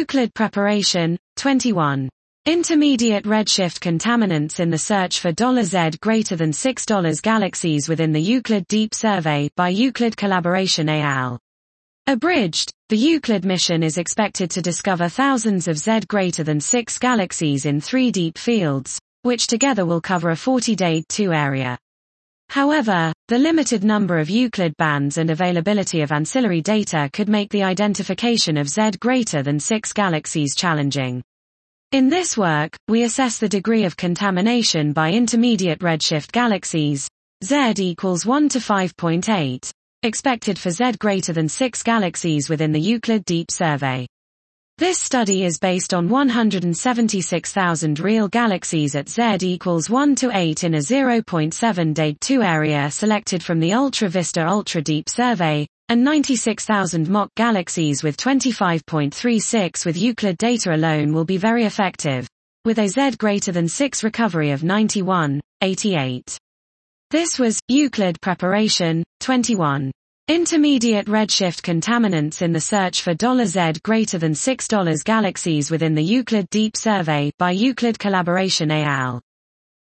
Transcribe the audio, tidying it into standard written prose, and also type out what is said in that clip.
Euclid preparation, 21. Intermediate redshift contaminants in the search for $Z greater than $6 galaxies within the Euclid Deep Survey by Euclid Collaboration et al. Abridged, the Euclid mission is expected to discover thousands of Z greater than 6 galaxies in 3 deep fields, which together will cover a 40-day 2 area. However, the limited number of Euclid bands and availability of ancillary data could make the identification of Z greater than 6 galaxies challenging. In this work, we assess the degree of contamination by intermediate redshift galaxies, Z equals 1 to 5.8, expected for Z greater than 6 galaxies within the Euclid Deep Survey. This study is based on 176,000 real galaxies at Z equals 1 to 8 in a 0.7 day 2 area selected from the Ultra Vista Ultra Deep Survey, and 96,000 mock galaxies with 25.36 with Euclid data alone will be very effective, with a Z greater than 6 recovery of 91.88. This was Euclid preparation, 21. Intermediate redshift contaminants in the search for $Z greater than $6 galaxies within the Euclid Deep Survey by Euclid Collaboration et al.